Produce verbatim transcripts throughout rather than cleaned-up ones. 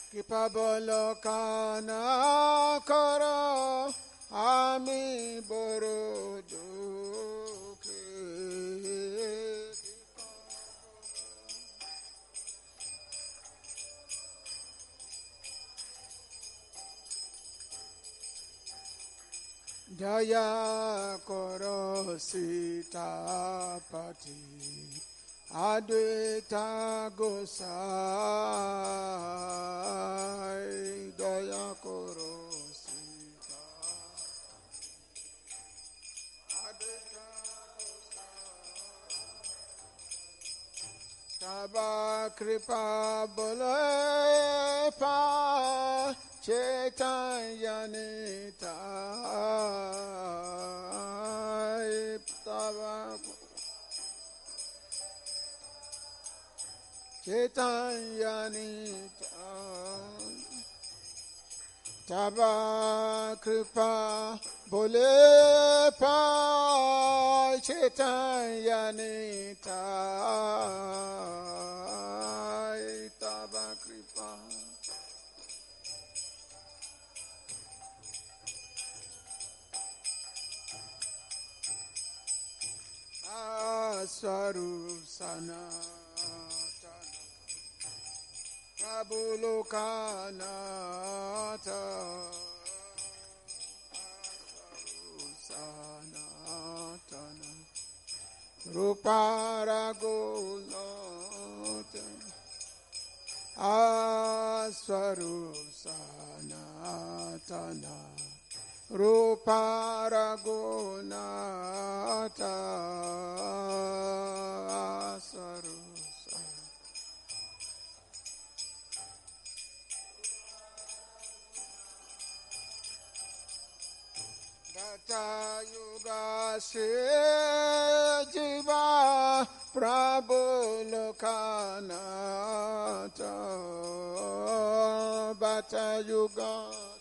কৃপাবলো কানা করো আমি বড় দুঃখে দয়া করো Sitapati Advaita Gosai Daya Koro Sita Advaita Gosai Taba Kripa Bole Pa Chaitanya Taba Chaitanya Taba Kripa Bole Pa Chaitanya Taba Kripa Aswarup Sanatana Prabhu Lokanatha Sanatana Ruparagulata Aswarup Sanatana Ruparagulata Aswarup Yuga se jiva Prabhu Lokanatha Bata Yuga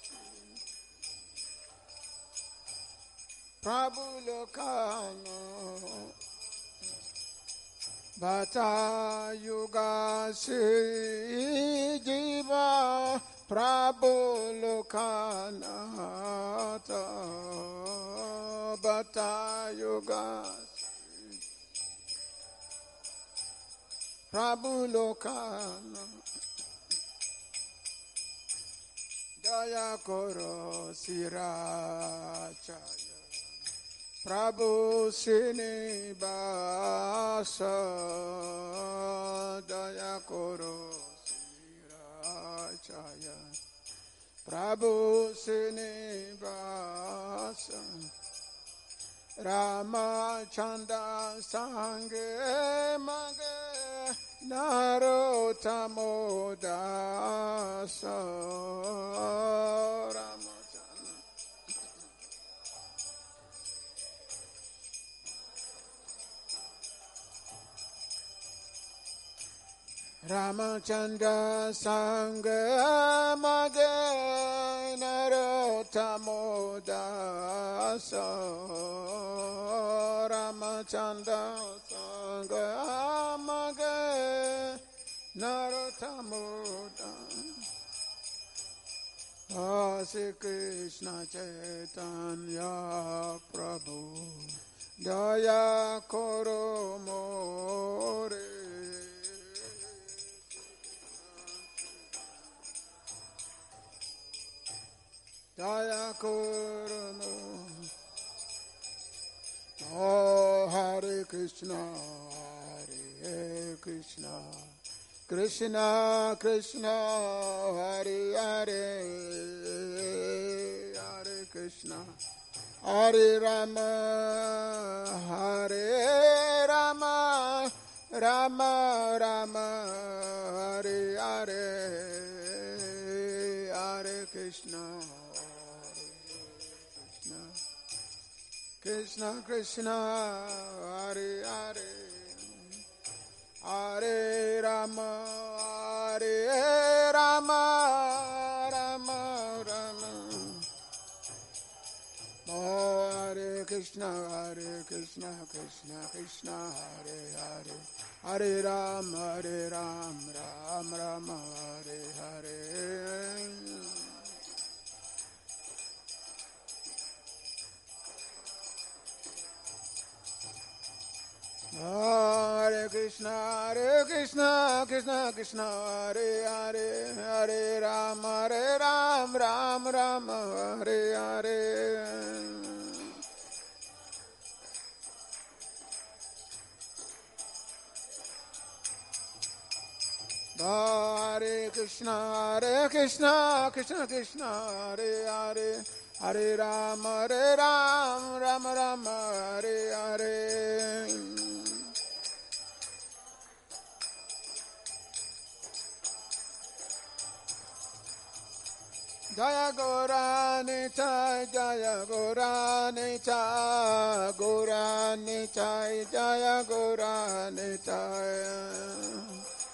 Prabhu Lokanatha Bata Yuga se jiva Prabhu Lokanatha Bata Yoga Prabhu Lokanatha Daya Koro Sirachaya Prabhu Srinivasa Daya Koro Sirachaya Prabhu Srinivasa Ramachandra Sange Mage Narottamo Dasa Ramachandra Ramachandra Sange Mage Narottamo Dasa Ramachandra Sange Mage Narottamo Dasa Sri Krishna Chaitanya Prabhu Daya Koro More Daya Koro Oh Hare Krishna Hare Krishna Krishna Krishna Hare Hare Hare Krishna Hare Rama Hare Rama Rama Rama Hare Hare Hare Krishna Krishna Krishna Hare Hare Hare Rama Hare Rama Rama Rama Hare Krishna Hare Krishna Krishna Krishna Hare Hare Hare Ram Hare Ram Ram Ram Hare Hare Hare Krishna, Hare Krishna, Krishna Krishna, Hare Hare, Hare Ram, Hare Ram, Ram Ram, Hare Hare. Hare Krishna, Hare Krishna, Krishna Krishna, Hare Hare, Hare Ram, Hare Ram, Ram Ram, Hare Hare. Jaya Gaurani Chai, Jaya Gaurani Chai, Gaurani Chai, Jaya Gaurani Chai.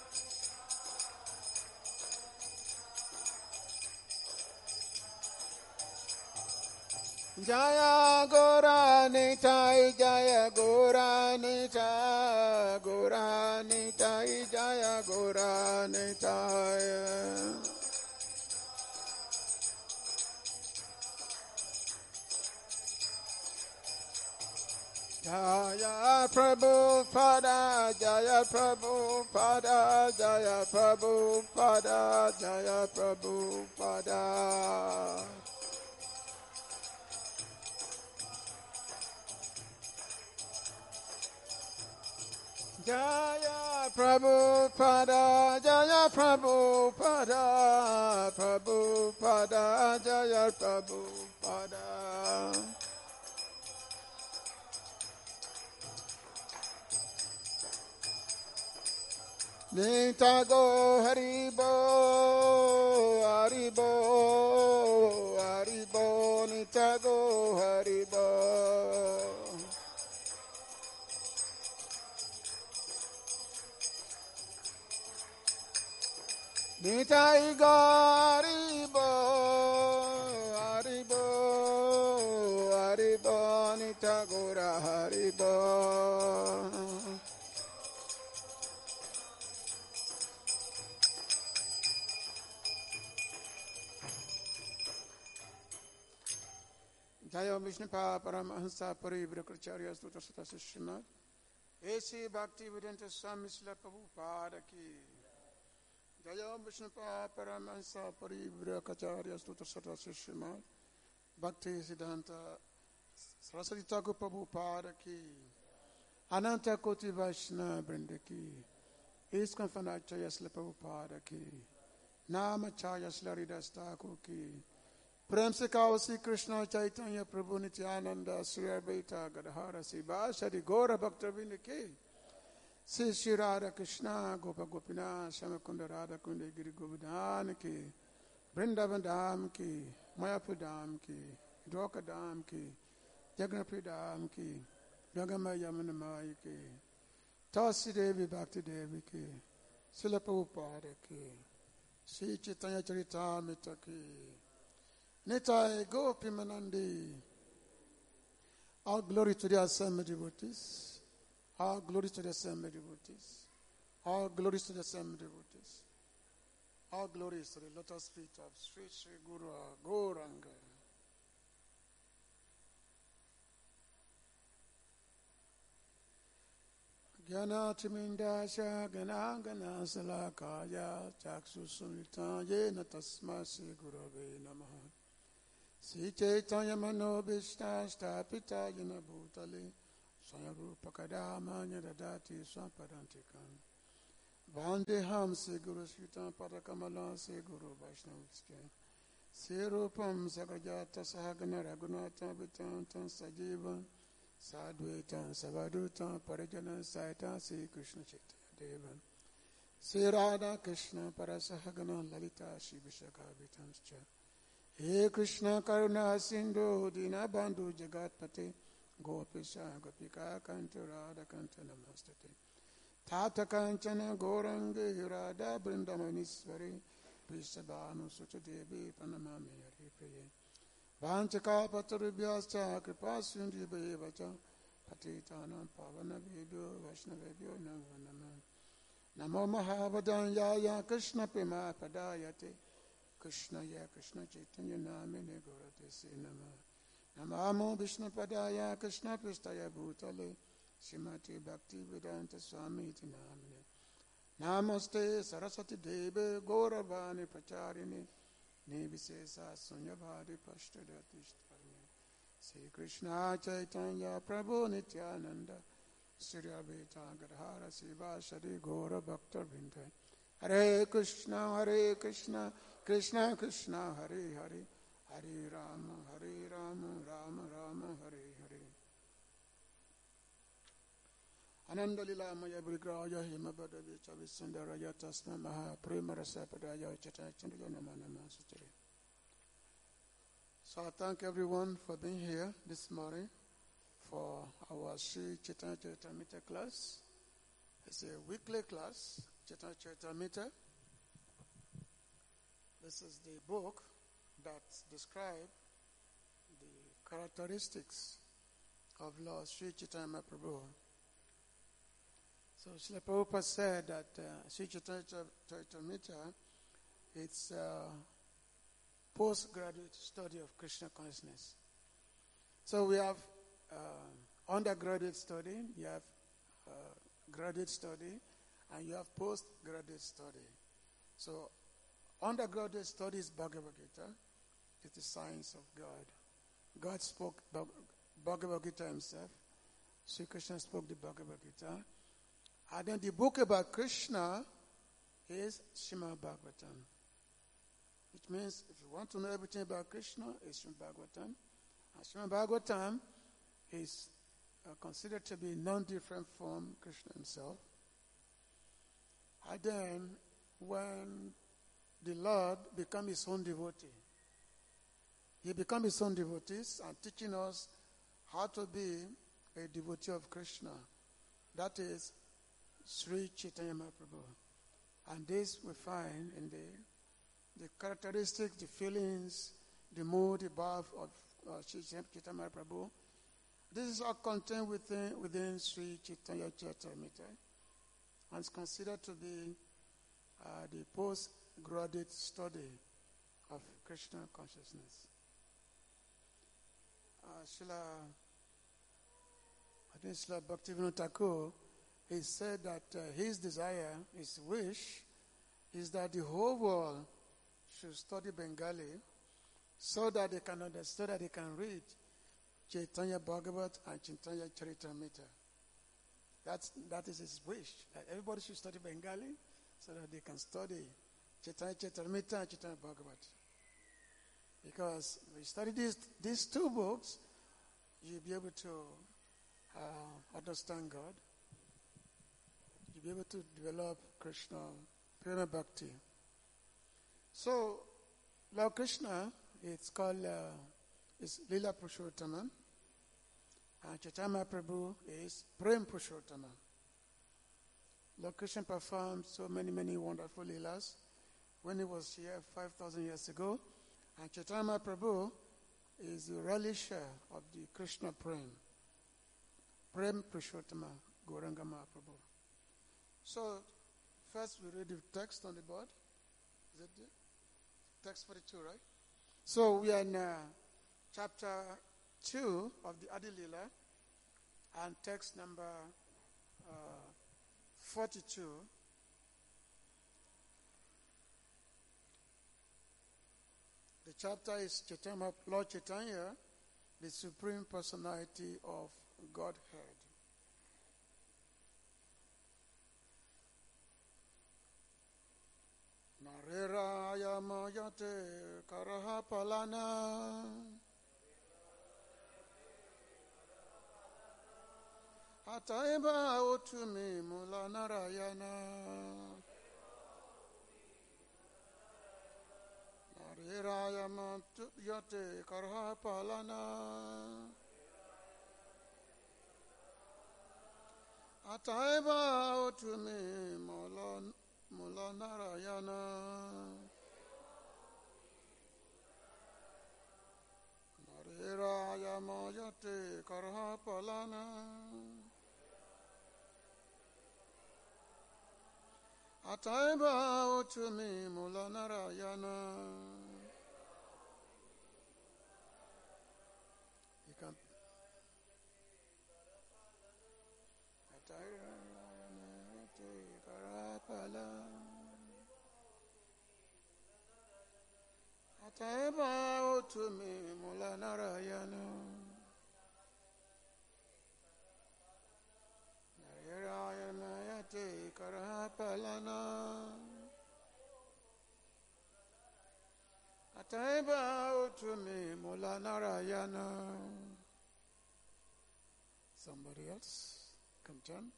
Jaya Gaurani Chai, Jaya Gaurani Chai, Gaurani Chai, Jaya Gaurani Chai. Jaya Prabhupada, Jaya Prabhupada, Jaya Prabhupada, Jaya Prabhupada. Jaya Prabhupada, Jaya Prabhupada, Prabhupada, Jaya Prabhupada. Nitago Haribo, Haribo, Haribo, Nitago Haribo. Nitai Haribo, Haribo, Haribo, Nitagora Haribo. Jaya Vishnupada Paramahansa Parivrakracharya Stuta Sutta Srimad A.C. Bhaktivedanta Swami Srila Prabhupada Ki. Jaya Vishnupada Paramahansa Parivrakracharya Stuta Sutta Srimad Bhakti Siddhanta Saraswati Thakur Prabhupada Ki. Ananta Koti Vaishnava Vrinda Ki. ISKCON Fanacharya Srila Prabhupada Ki. Namacharya Srila Haridas Thakur Ki. प्रेम से कहो श्री कृष्ण चैतन्य प्रभु नित्यानंद श्री अद्वैत गदाधर श्रीवासदि गौर भक्तवृंद के श्री श्री राधा कृष्ण गोप गोपीनाथ श्याम कुंड राधा कुंड गिरि गोवर्धन के वृंदावन धाम की मायापुर धाम की द्वारका धाम की जगन्नाथ धाम की जगन्नाथ यमुना माई के तुलसी देवी भक्ति देवी के श्रील प्रभुपाद के श्री चैतन्य चरितामृत की Nitai Gopi Manandi. All glory to the assembled devotees. All glory to the assembled devotees. All glory to the assembled devotees. All glory to the lotus feet of Sri Sri Guru Gauranga. Gyanatrimindasya Ganangana Salakaya Chaksu Sumita Yena Tasma Sri Gurave Namaha. Sri Chaitanya Manobhishta Stapita Yena Bhutale Swayarupa Kadama Nyadadati Swampadantikam Vandeham Sri Guru Sritam Padakamala Sri Guru Vaishnavitske Sri Rupam Sagrajata Sahagana Raghunatha Vitantam Sajivam Sadhuitam Savadutam Parijana Saita Sri Krishna Chaitanya Devan Sri Radha Krishna Parasahagana Lalita Sri Vishaka Vitamscha He Krishna Karuna Sindhu Dina Bandhu Jagatpate Gopisha Gopika Kanta Radha Kanta Namastate Tata Kanchana Gorangi Radha Brindamaniswari Prishabhanu Suchadevi Panamami Hari Priye Vanchaka Patarubhyascha Kripasundhi Bevacha Patitanam Pavana Vibhyo Vaishnavebhyo Namo Namo Mahavadanyaya Krishna Prema Padayate Krishna ya Krishna Chaitanya Namine Gaurate Se Nama Namamo Vishnu Padaya Krishna Pristaya Bhutale Srimati Bhaktivedanta Swami iti namine. Namaste Saraswati Deve Gauravani Pracharini Nivishesa Sunyabhadi Pashtadati Sri Krishna Chaitanya Prabhu Nityananda Sri Advaita Gadadhara Sivasari Gaura Bhakta Vrinda. Hare Krishna, Hare Krishna, Krishna Krishna, Hare Hare, Hare Rama, Hare Rama, Rama Rama, Hare Hare. Ananda Lila Maya Brigraja Himabada Vichavisandara Tasma Maha Prima Rasapadaya Chatachandra Namana Sutri. So I thank everyone for being here this morning for our Sri Chaitanya Charitamrita class. It's a weekly class, Chaitanya Charitamrita. This is the book that describes the characteristics of Lord Sri Chaitanya Mahaprabhu. So Srila Prabhupada said that uh, Sri Chaitanya Charitamrita, it's a postgraduate study of Krishna consciousness. So we have uh, undergraduate study, you have uh, graduate study, and you have postgraduate study. So undergraduate study is Bhagavad Gita. It's the science of God. God spoke Bhagavad Gita himself. Sri Krishna spoke the Bhagavad Gita. And then the book about Krishna is Srimad Bhagavatam. Which means if you want to know everything about Krishna, it's Srimad Bhagavatam. And Srimad Bhagavatam is uh, considered to be non-different from Krishna himself. And then when the Lord became his own devotee, he became his own devotees and teaching us how to be a devotee of Krishna. That is Sri Chaitanya Mahaprabhu. And this we find in the, the characteristics, the feelings, the mood, the birth of uh, Sri Chaitanya Mahaprabhu. This is all contained within, within Sri Chaitanya Charitamrita. And it's considered to be uh, the postgraduate study of Krishna consciousness. Uh, Srila, I think Srila Bhaktivinoda Thakur, he said that uh, his desire, his wish, is that the whole world should study Bengali so that they can understand, so that they can read Chaitanya Bhagavat and Chaitanya Charitamrita. That's, that is his wish, that everybody should study Bengali so that they can study Chaitanya Charitamrita and Chaitanya Bhagavat. Because if you study these, these two books, you'll be able to uh, understand God. You'll be able to develop Krishna, Prema Bhakti. So, Lord Krishna, it's called, uh, it's Lila Purushottam, and Chaitanya Mahaprabhu is Prem Purushottam. Lord Krishna performed so many, many wonderful Leelas when he was here five thousand years ago, and Chaitanya Mahaprabhu is the relisher of the Krishna Prem. Prem Purushottam, Gauranga Mahaprabhu. So, first we read the text on the board. Is it there? Text forty-two, right? So, we are in uh, chapter two of the Adi Leela, and text number uh, forty-two. The chapter is Chaitanya, Lord Chaitanya, the Supreme Personality of Godhead. Nareraya mayate karaha palana Ataiba utumi mula narayana Nareraya mayate karaha palana Ataiba utumi mula Mula Narayana Nareraya Mayate Karha Palana Ataiba Uchumi Mula Narayana. You can pala. Ataiba otumi mula narayana. Narayana yate karapalana. Ataiba otumi mula narayana. Somebody else can chant.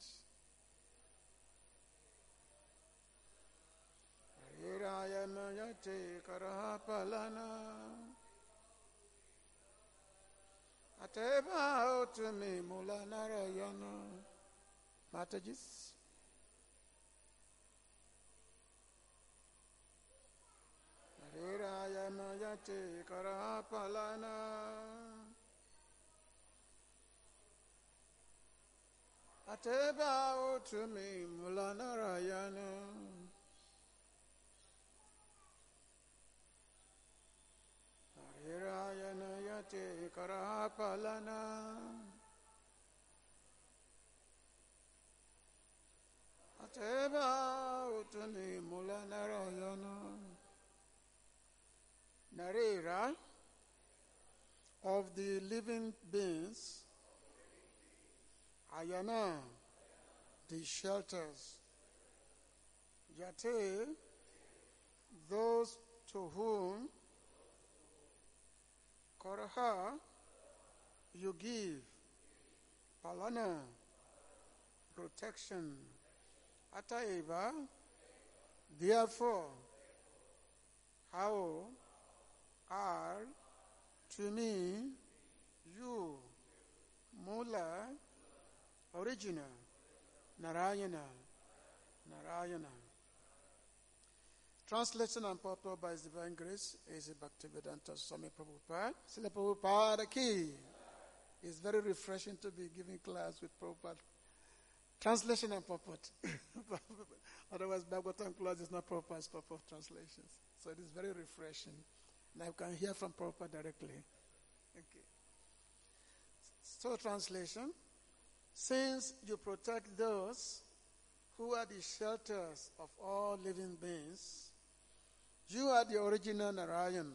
Narayana yate karapalana. Ataiba otumi mula narayana. Mataji's. Narayana yate karapalana. Ateba otumi mula narayana. Narayana yate karapalana. Ateba otumi mula narayana. Narira of the living beings, Ayana, the shelters, Yate, those to whom Koraha you give, Palana, protection, Ataiba, therefore, how are to me you, Mula, original, Narayana, Narayana. Translation and purport by His Divine Grace is Bhaktivedanta Swami Prabhupada. Srila Prabhupada Ki. It's very refreshing to be giving class with Prabhupada. Translation and purport. Otherwise, Bhagavatam class is not Prabhupada's purport translations. So it is very refreshing. And I can hear from Prabhupada directly. Okay. So translation. Since you protect those who are the shelters of all living beings, you are the original Narayan.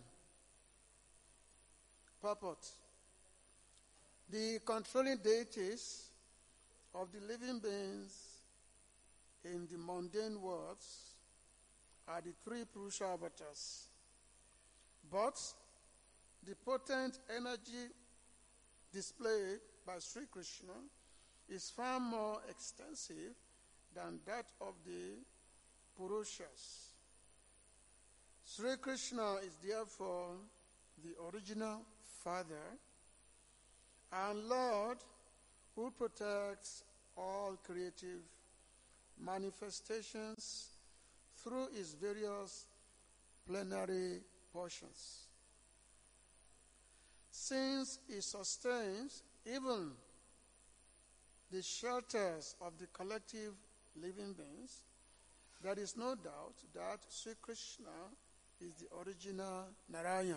Purport. The controlling deities of the living beings in the mundane worlds are the three Purusha avatars. But the potent energy displayed by Sri Krishna is far more extensive than that of the Purushas. Sri Krishna is therefore the original Father and Lord who protects all creative manifestations through his various plenary portions. Since he sustains even the shelters of the collective living beings, there is no doubt that Sri Krishna is the original Narayan.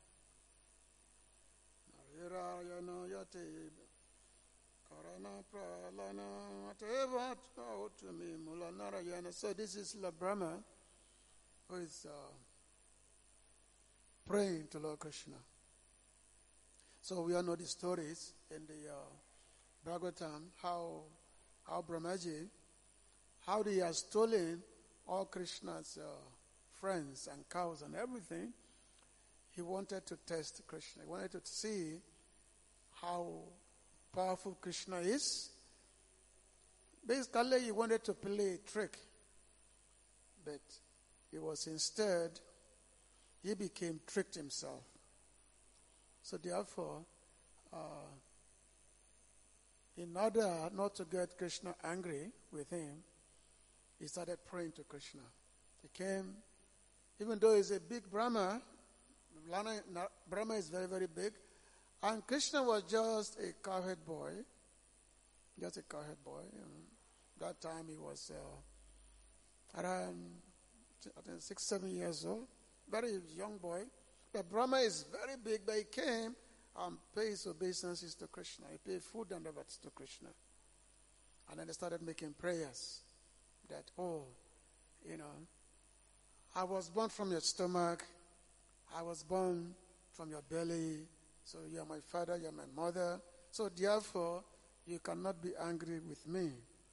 Narayana yate karana pralana ateva utumi mula Narayana. So this is Lord Brahma who is uh, praying to Lord Krishna. So we all know the stories in the uh, Bhagavatam, how, how Brahmaji, how he has stolen all Krishna's uh, friends and cows and everything. He wanted to test Krishna. He wanted to see how powerful Krishna is. Basically, he wanted to play a trick. But he was instead, he became tricked himself. So therefore, uh, in order not to get Krishna angry with him, he started praying to Krishna. He came, even though he's a big Brahma, Brahma is very, very big, and Krishna was just a cowherd boy, just a cowherd boy. And that time he was uh, around, I think, six, seven years old, very young boy. But Brahma is very big, but he came and paid his obeisances to Krishna. He paid food and everything to Krishna. And then they started making prayers that, oh, you know, I was born from your stomach. I was born from your belly. So you are my father, you are my mother. So therefore, you cannot be angry with me.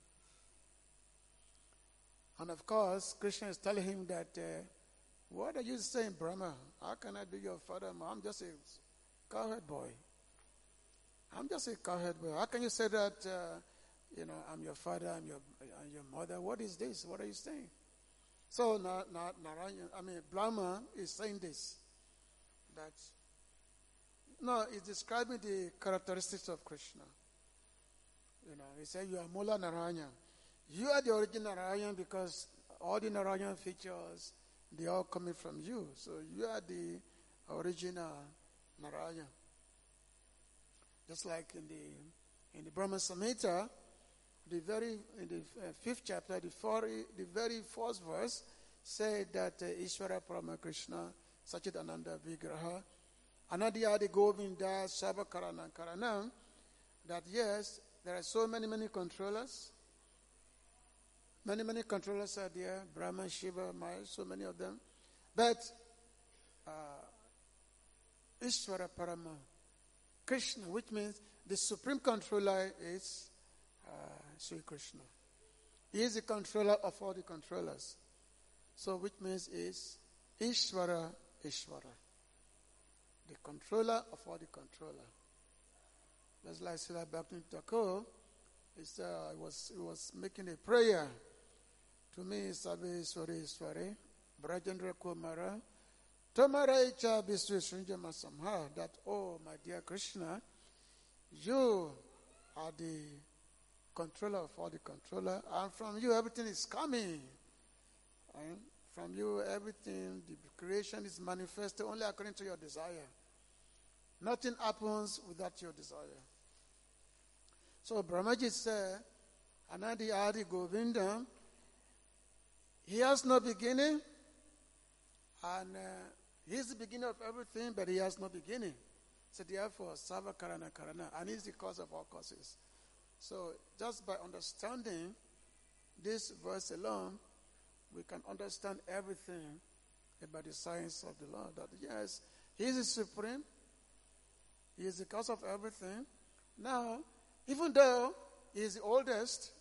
And of course, Krishna is telling him that, uh, what are you saying, Brahma? How can I be your father? I'm just a cowherd boy. I'm just a cowherd boy. How can you say that, uh, you know, I'm your father, I'm your, I'm your mother? What is this? What are you saying? So na, na, Narayana, I mean, Brahma is saying this, that, no, he's describing the characteristics of Krishna. You know, he said, you are Mula Narayana. You are the original Narayan because all the Narayan features, they are coming from you. So you are the original Narayan. Just like in the in the Brahma Samhita, the very in the uh, fifth chapter, the, four, the very first verse said that uh, Ishvara Parama Krishna Sachidananda Vigraha Anadiyadi Govinda Sabhakarana Karanam, that yes, there are so many, many controllers. Many, many controllers are there, Brahma, Shiva, Maya, so many of them. But uh, Ishvara Parama Krishna, which means the supreme controller is uh, Sri Krishna. He is the controller of all the controllers. So which means is Ishvara, Ishvara. The controller of all the controller. That's like Srila Bhaktivinoda Thakur, uh, he was, he was making a prayer. To me, Sabe Swari Swari, Brajendra Kumara, Tomara Icha Biswi Srinjama Samha, that, oh, my dear Krishna, you are the controller of all the controller, and from you everything is coming. And from you everything, the creation is manifested only according to your desire. Nothing happens without your desire. So Brahmaji said, Anadi Adi Govinda, he has no beginning, and uh, he is the beginning of everything, but he has no beginning. So therefore, Sarva Karana Karana, and he is the cause of all causes. So just by understanding this verse alone, we can understand everything about the science of the Lord. That yes, he is the supreme, he is the cause of everything. Now, even though he is the oldest,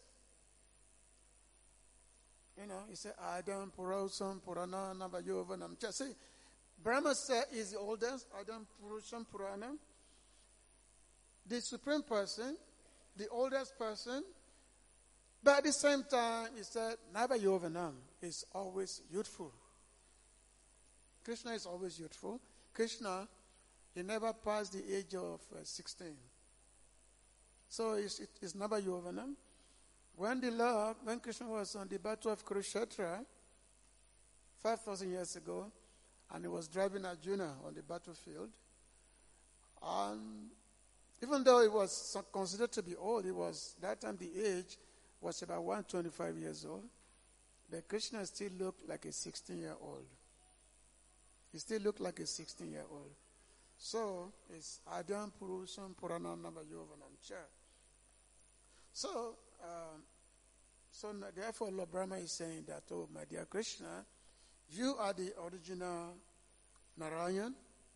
you know, he said, Adam Purusham Purana Navayovanam. Just see, Brahma said he is the oldest, Adam Purusham Purana. The supreme person, the oldest person, but at the same time, he said, Navayovanam is always youthful. Krishna is always youthful. Krishna, he never passed the age of uh, sixteen. So it's, it, it's Navayovanam. When the Lord, when Krishna was on the battle of Kurukshetra, five thousand years ago, and he was driving Arjuna on the battlefield, and even though he was considered to be old, he was, that time the age was about one hundred twenty-five years old, but Krishna still looked like a sixteen-year-old. He still looked like a sixteen-year-old. So, it's Adam Purusham Purana Navayovanam Cha. So, um, so therefore, Lord Brahma is saying that, oh, my dear Krishna, you are the original Narayan.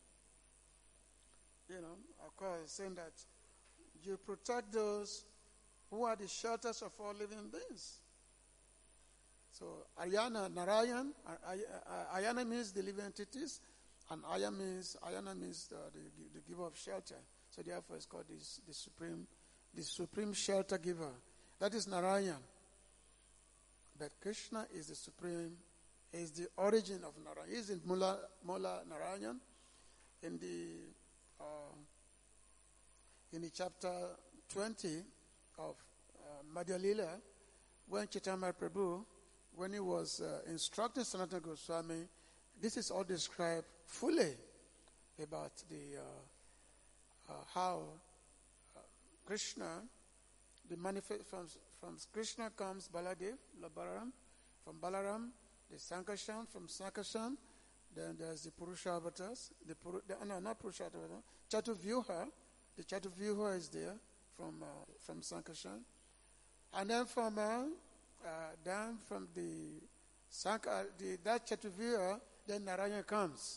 You know, of course, saying that you protect those who are the shelters of all living beings. So, Ayana, Narayan, Ayana means the living entities, and Ayana means, Ayana means the, the, the giver of shelter. So, therefore, it's called this, the supreme, the supreme shelter giver. That is Narayan. But Krishna is the supreme, is the origin of Narayan. He is in Mula, Mula Narayan. In the uh, in the chapter twenty of uh, Madhya Lila, when Chaitanya Prabhu, when he was uh, instructing Sanatana Goswami, this is all described fully about the uh, uh, how uh, Krishna, the manifest from from Krishna comes Baladev, Balaram, from Balaram, the Sankarshan, from Sankarshan, then there's the Purusha avatars, the, Puru, the no, not Purusha avatar, Chatuvyuha, the Chatuvyuha is there from uh, from Sankarshan, and then from uh, uh, then from the Sankar, the, that Chaturvyuha, then Narayana comes.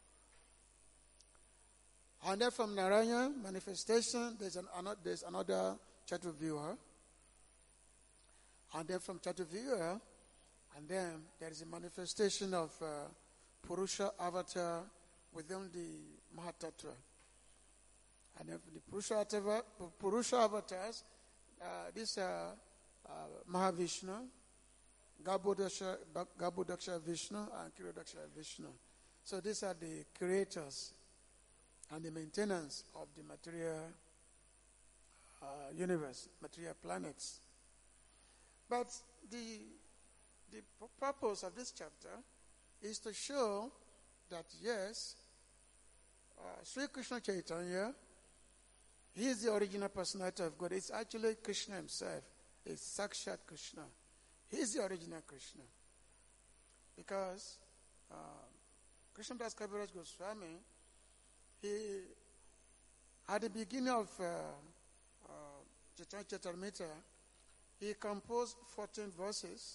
And then from Narayana manifestation, there's, an, there's another Chaturvyuha. And then from Chaturvyuha, and then there is a manifestation of uh, Purusha avatar within the Mahatattva. And then the Purusha, avatar, Purusha avatars, uh, these are uh, Mahavishnu, Garbhodaksha, Garbhodaksha Vishnu, and Kirodaksha Vishnu. So these are the creators and the maintenance of the material uh, universe, material planets. But the, the purpose of this chapter is to show that, yes, uh, Sri Krishna Chaitanya, he is the original personality of God. It's actually Krishna himself. It's Sakshat Krishna. He is the original Krishna. Because uh, Krishna Das Kaviraj Goswami, he, at the beginning of uh, uh, Chaitanya Charitamrita, he composed fourteen verses.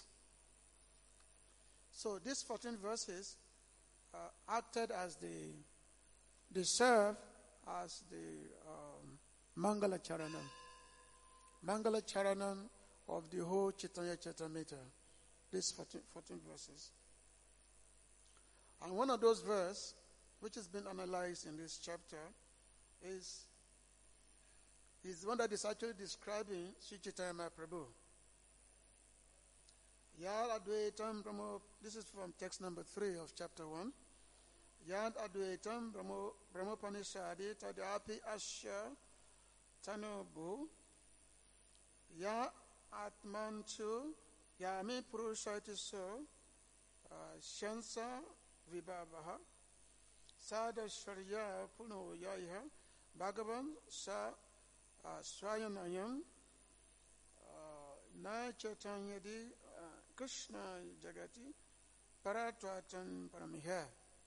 So these fourteen verses uh, acted as the, they serve as the um, Mangala Charanam. Mangala Charanam of the whole Chaitanya Charitamrita. These fourteen, fourteen verses. And one of those verses, which has been analyzed in this chapter, is is one that is actually describing Sri Chaitanya Mahaprabhu. Yad Advaitam Brahmo, this is from text number three of chapter one. Yad Advaitam Brahmo Brahmopanishadi Tadapi Asya Tanubu Ya Atmantu Yami Purushati So Shansa Vibhavaha Sada Sharya Puno Yaiha Bhagavan Sa Swayanayam Na Chaitanyadi Krishna Jagati Paratwatan Paramiha.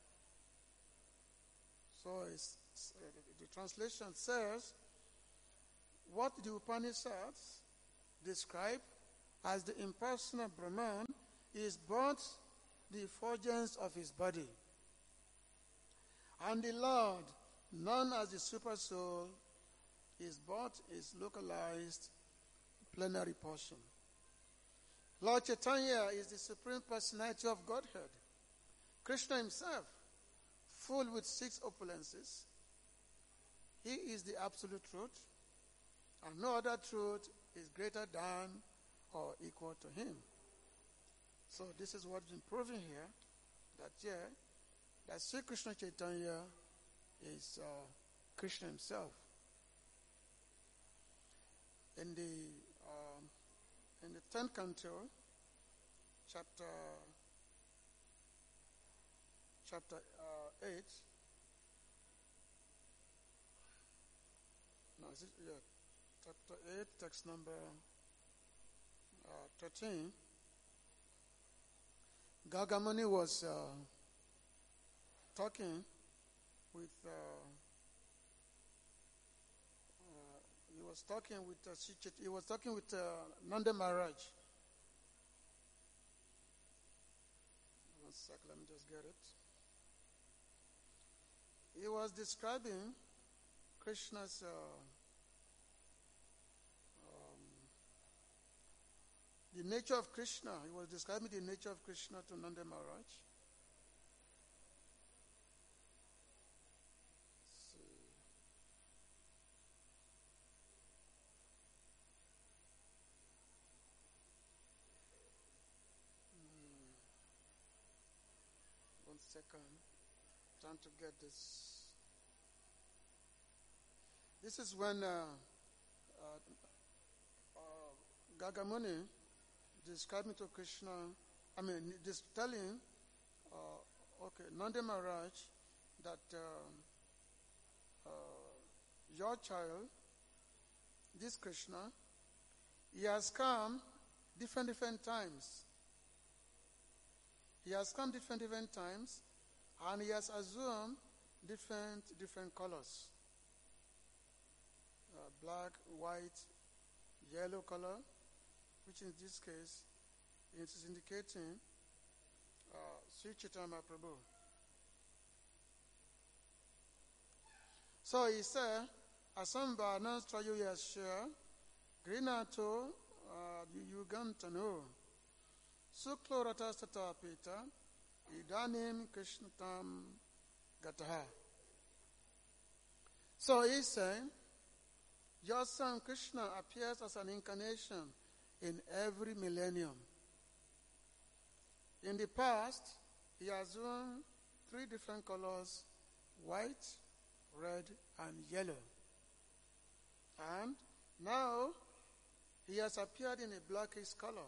So it's, it's, uh, the, the translation says, what the Upanishads describe as the impersonal Brahman is both the effulgence of his body, and the Lord, known as the Super Soul, is both his localized plenary portion. Lord Chaitanya is the Supreme Personality of Godhead. Krishna himself, full with six opulences. He is the absolute truth, and no other truth is greater than or equal to him. So this is what's been proven here, that yeah, that Sri Krishna Chaitanya is uh, Krishna himself. In the um, in the tenth canto, chapter chapter uh, eight. No, is it, yeah, chapter eight, text number uh, thirteen. Gargamuni was uh, talking with. Uh, He was talking with uh, he was talking with uh, Nanda Maharaj. One sec, let me just get it. He was describing Krishna's uh, um, the nature of Krishna. He was describing the nature of Krishna to Nanda Maharaj. Second, trying to get this. This is when uh, uh, uh, Gargamuni describing to Krishna, I mean, just telling, uh, okay, Nanda Maharaj, that uh, uh, your child, this Krishna, he has come different, different times. He has come different, different times, and he has assumed different, different colors. Uh, black, white, yellow color, which in this case it is indicating uh, Sri Chaitanya Prabhu. So he said, Asamba nan strayu yasha, grinato yugantano, suklorata stata pita, idanim krishnatam gataha. So he's saying, your son Krishna appears as an incarnation in every millennium. In the past, he assumed three different colors, white, red, and yellow. And now, he has appeared in a blackish color.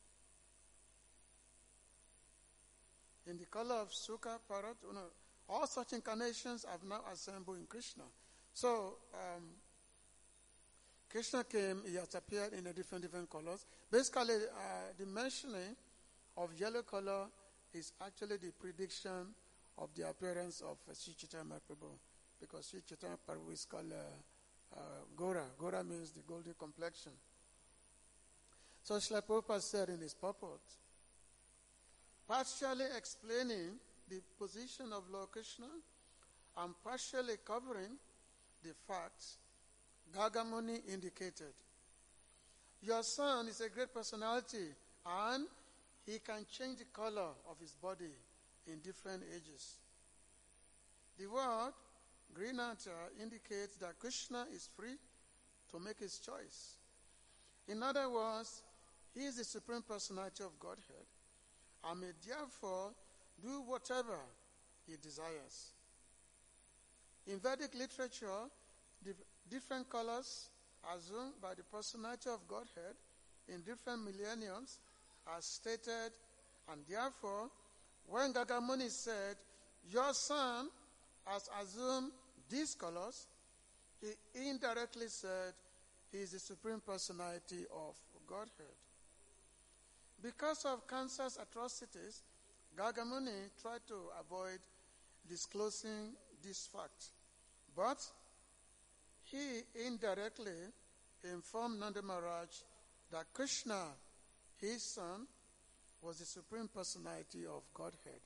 In the color of Sukha, Parrot, you know, all such incarnations have now assembled in Krishna. So, um, Krishna came, he has appeared in a different, different colors. Basically, uh, the mentioning of yellow color is actually the prediction of the appearance of uh, Sri Chaitanya Prabhu. Because Sri Chaitanya Prabhu is called uh, uh, Gora. Gora means the golden complexion. So Srila Prabhupada said in his purport, partially explaining the position of Lord Krishna and partially covering the facts Gagamuni indicated. Your son is a great personality and he can change the color of his body in different ages. The word Grinata indicates that Krishna is free to make his choice. In other words, he is the Supreme Personality of Godhead and may therefore do whatever he desires. In Vedic literature, the different colors assumed by the personality of Godhead in different millenniums are stated, and therefore, when Gagamuni said, your son has assumed these colors, he indirectly said he is the Supreme Personality of Godhead. Because of cancer's atrocities, Gagamuni tried to avoid disclosing this fact. But he indirectly informed Nanda Maharaj that Krishna, his son, was the Supreme Personality of Godhead.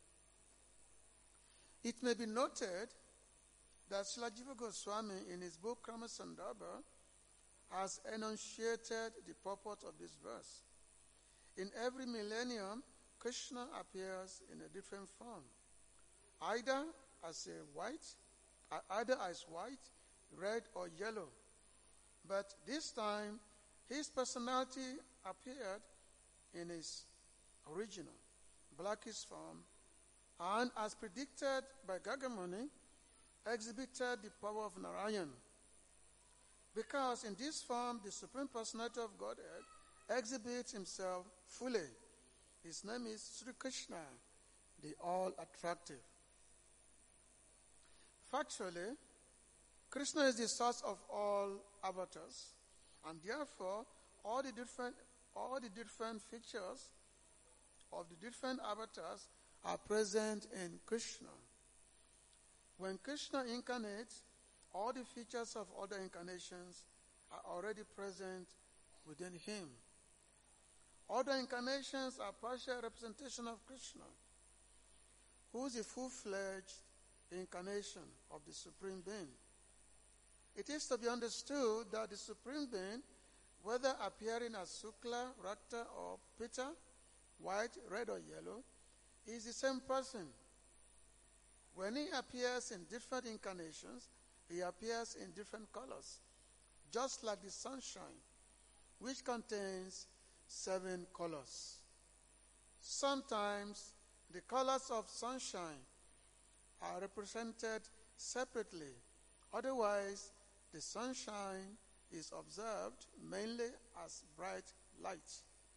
It may be noted that Srila Jiva Goswami in his book Krama Sandarbha has enunciated the purport of this verse. In every millennium, Krishna appears in a different form, either as a white, either as white, red, or yellow. But this time, his personality appeared in his original, blackish form, and as predicted by Gagamuni, exhibited the power of Narayan. Because in this form, the Supreme Personality of Godhead exhibits himself fully. His name is Sri Krishna, the all-attractive. Factually, Krishna is the source of all avatars, and therefore, all the different, all the different features of the different avatars are present in Krishna. When Krishna incarnates, all the features of other incarnations are already present within him. Other incarnations are partial representation of Krishna, who is a full-fledged incarnation of the Supreme Being. It is to be understood that the Supreme Being, whether appearing as Sukla, Rakta, or Pita, white, red, or yellow, is the same person. When he appears in different incarnations, he appears in different colors, just like the sunshine, which contains seven colors. Sometimes the colors of sunshine are represented separately. Otherwise, the sunshine is observed mainly as bright light.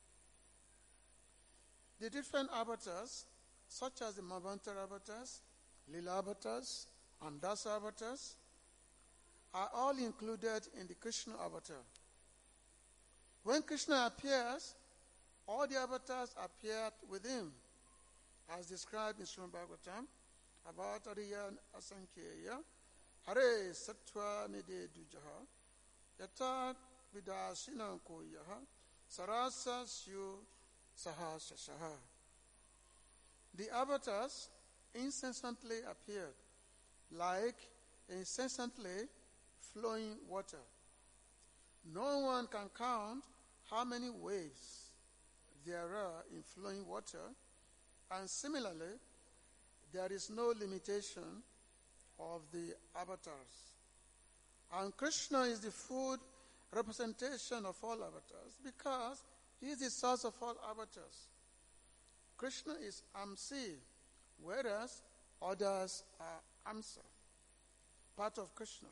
The different avatars, such as the Manvantara avatars, Lila avatars, and Dasa avatars, are all included in the Krishna avatar. When Krishna appears, all the avatars appear with him, as described in Srimad Bhagavatam, Avatariya Asankheya, Hare Sattva Nide Dujaha, Yata Vidasina Koyaha, Sarasa Syu Saha Sasaha. The avatars incessantly appeared, like incessantly flowing water. No one can count how many waves there are in flowing water, and similarly, there is no limitation of the avatars. And Krishna is the full representation of all avatars because he is the source of all avatars. Krishna is Amsi, whereas others are Amsa, part of Krishna.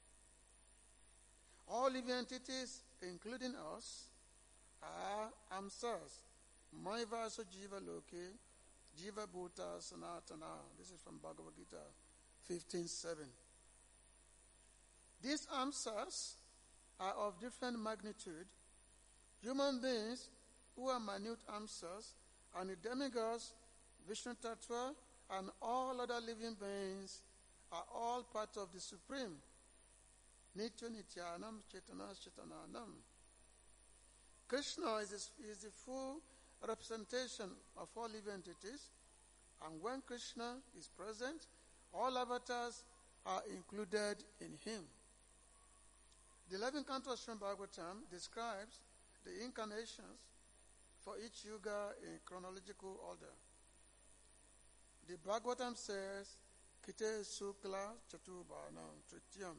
All living entities, including us, are Amsas. Maivaso Jiva Loke, Jiva Bhuta Sanatana. This is from Bhagavad Gita fifteen seven. These Amsas are of different magnitude. Human beings who are minute Amsas, and the demigods, Vishnu Tattva, and all other living beings are all part of the Supreme. Nitya Nityanam Chaitana Chaitananam. Krishna is, is the full representation of all living entities, and when Krishna is present, all avatars are included in him. The eleventh canto of Srimad Bhagavatam describes the incarnations for each yuga in chronological order. The Bhagavatam says, Kite Sukla Chatubhanam Trityam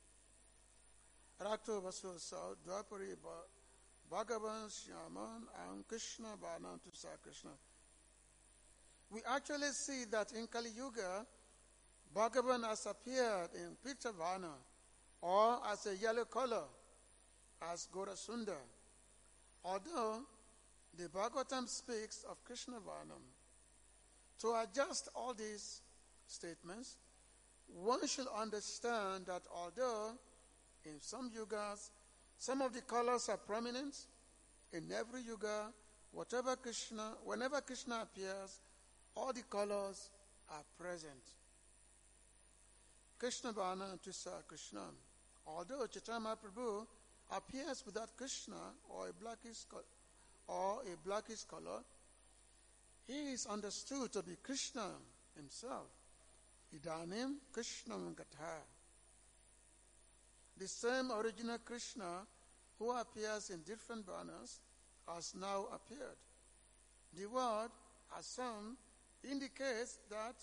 Rakto Vasosau Dwapari Bhagavan Shyaman and Krishna Bhanam Tusa Krishna. We actually see that in Kali Yuga, Bhagavan has appeared in Pitavana or as a yellow color, as Gaurasunda. Although the Bhagavatam speaks of Krishna Varnam. To adjust all these statements, one should understand that although in some yugas, some of the colors are prominent, in every yuga, whatever Krishna, whenever Krishna appears, all the colors are present. Krishna Bhana Tusa Krishna. Although Chaitanya Prabhu appears without Krishna or a blackish color, or a blackish color, he is understood to be Krishna himself. Idanim Krishna Gatha. The same original Krishna who appears in different banners has now appeared. The word Asam indicates that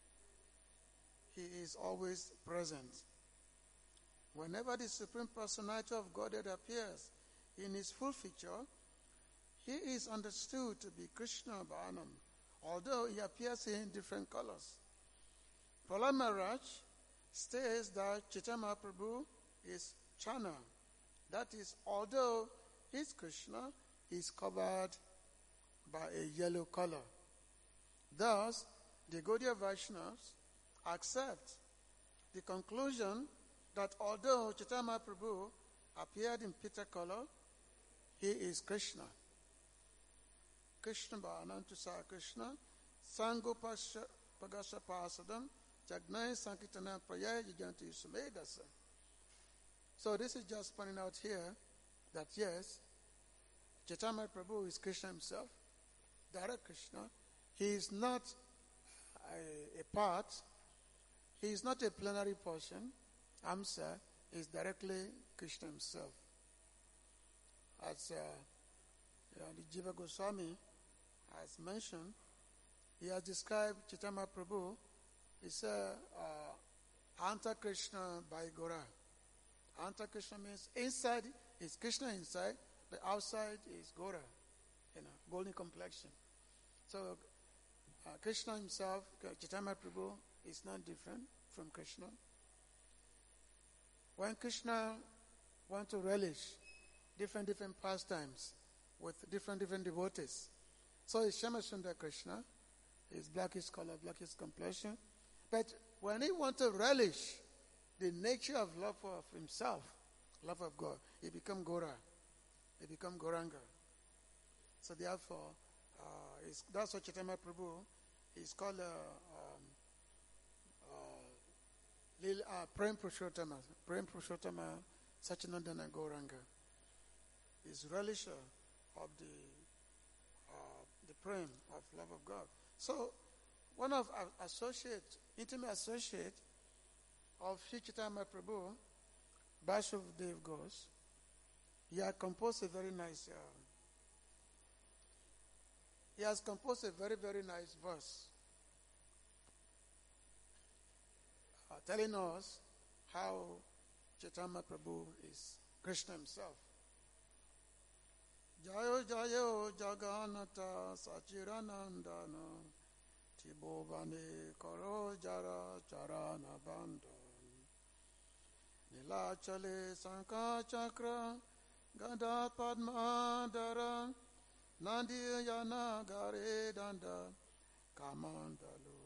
he is always present. Whenever the Supreme Personality of Godhead appears in his full feature, he is understood to be Krishna Bhanam, although he appears in different colors. Prahlad Maharaj states that Chaitanya Mahaprabhu is Chana. That is, although he is Krishna, he is covered by a yellow color. Thus, the Gaudiya Vaishnavas accept the conclusion that although Chaitanya Mahaprabhu appeared in Pita color, he is Krishna. Krishna Bhanantusa Krishna, Sango Pagasha Pasadam, Jagnai Sankitana Praya Jijanti Sumedasa. So this is just pointing out here that yes, Chaitanya Prabhu is Krishna himself, direct Krishna. He is not a, a part, he is not a plenary portion. Amsa is directly Krishna himself. As uh, you know, the Jiva Goswami has mentioned, he has described Chaitanya Prabhu. He said, uh, Anta Krishna by Gora. Anta Krishna means inside is Krishna inside, the outside is Gora, you know, golden complexion. So uh, Krishna himself, Chaitanya Prabhu, is not different from Krishna. When Krishna wants to relish different different pastimes with different different devotees, so is Shyamasundar Krishna, his blackish color, blackish complexion. But when he wants to relish the nature of love of himself, love of God, he becomes Gora, he becomes Goranga. So therefore, uh, it's, that's what Chaitanya Prabhu is called uh, um, uh, Lil, uh, Prem Purushotama, Prem Purushotama Sachinandana Goranga. Is relisher of the uh, the prem of love of God. So one of our associate, intimate associate of Sri Chaitanya Prabhu, Vasudev Ghosh, he had composed a very nice, uh, he has composed a very, very nice verse uh, telling us how Chaitanya Prabhu is Krishna himself. Jayo Jayo Jagannatha Sachiranandana Tibobane Karo Jara Charana Bandhan Nilachale Sanka Chakra Ganda Padmadara Nandi Yana Gare Danda Kamandalu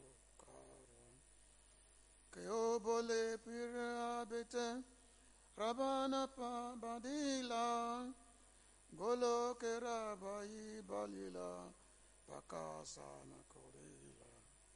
Kara Kyo Bole Pira Bete Rabana Pa Badila Golo Kera Bayi Balila Pakasana Korila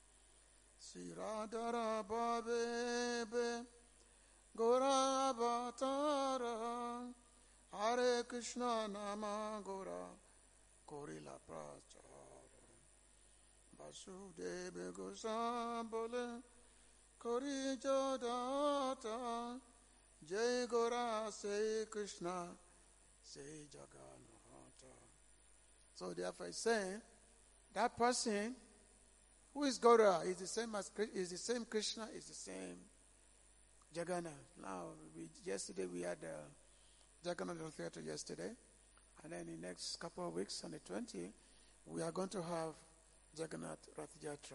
Siradara Babebe Gora Avatara Hare Krishna Nama Gora Korila Prachara Vasudeva Gosambole Kori Jodata Jai Gora Say Krishna Say Jagannatha. So therefore he's saying that person who is Gora is the same as is the same Krishna, is the same Jagannath. Now we, yesterday we had uh, Jagannath Theatre yesterday, and then in the next couple of weeks on the twentieth we are going to have Jagannath Rath Yatra.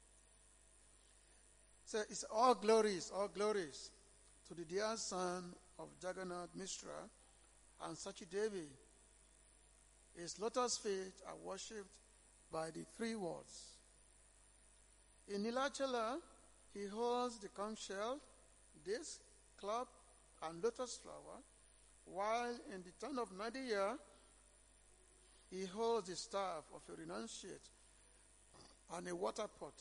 So it's all glories, all glories to the dear son of Jagannath Mishra and Sachi Devi. His lotus feet are worshipped by the three worlds. In Nilachala, he holds the conch shell, disc, club, and lotus flower, while in the town of Nadia, he holds the staff of a renunciate and a water pot.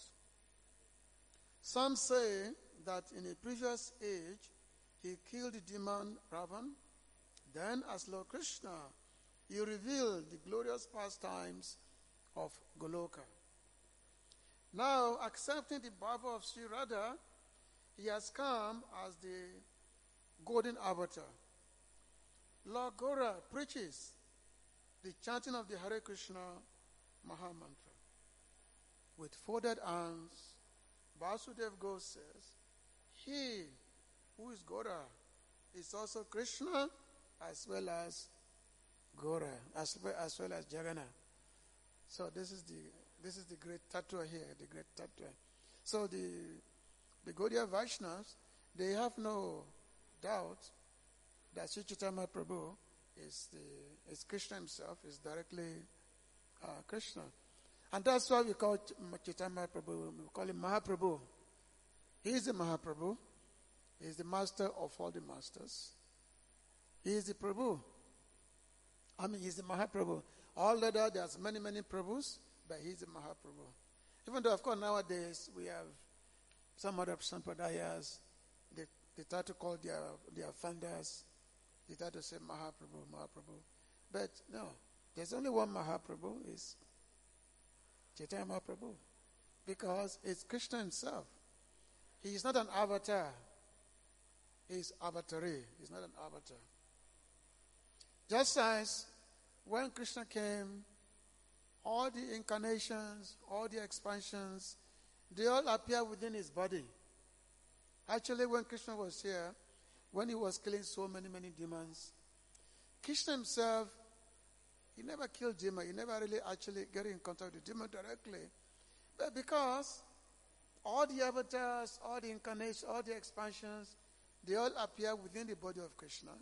Some say that in a previous age, he killed the demon Ravan. Then, as Lord Krishna, he revealed the glorious pastimes of Goloka. Now, accepting the birth of Sri Radha, he has come as the golden avatar. Lord Gora preaches the chanting of the Hare Krishna Mahamantra. With folded arms, Vasudev Ghosh says, he who is Gora is also Krishna as well as Gora, as well as, well as Jagannath. So this is the this is the great tattva here, the great tattva. So the the Gaudiya Vaishnavas, they have no doubt that Sri Chaitanya Prabhu is the is Krishna himself, is directly uh, Krishna. And that's why we call Chaitanya Prabhu, we call him Mahaprabhu. He is the Mahaprabhu. He is the master of all the masters. He is the Prabhu. I mean, he is the Mahaprabhu. Although there's many, many Prabhus, but he is the Mahaprabhu. Even though, of course, nowadays we have some other Sampradayas, they, they try to call their, their founders, they try to say Mahaprabhu, Mahaprabhu. But no, there's only one Mahaprabhu, is Chaitanya Mahaprabhu. Because it's Krishna himself. He is not an avatar. He is avatari. He is not an avatar. Just as when Krishna came, all the incarnations, all the expansions, they all appear within his body. Actually, when Krishna was here, when he was killing so many, many demons, Krishna himself, he never killed demon. He never really actually get in contact with the demon directly. But because all the avatars, all the incarnations, all the expansions, they all appear within the body of Krishna.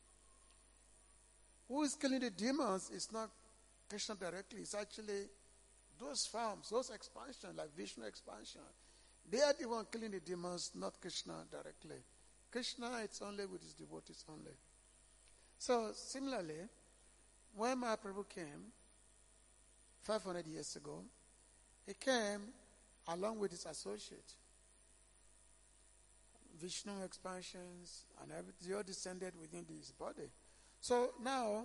Who is killing the demons is not Krishna directly. It's actually those forms, those expansions, like Vishnu expansion. They are the one killing the demons, not Krishna directly. Krishna, it's only with his devotees only. So, similarly, when Mahaprabhu came, five hundred years ago, he came along with his associate. Vishnu expansions and everything, they all descended within his body. So now,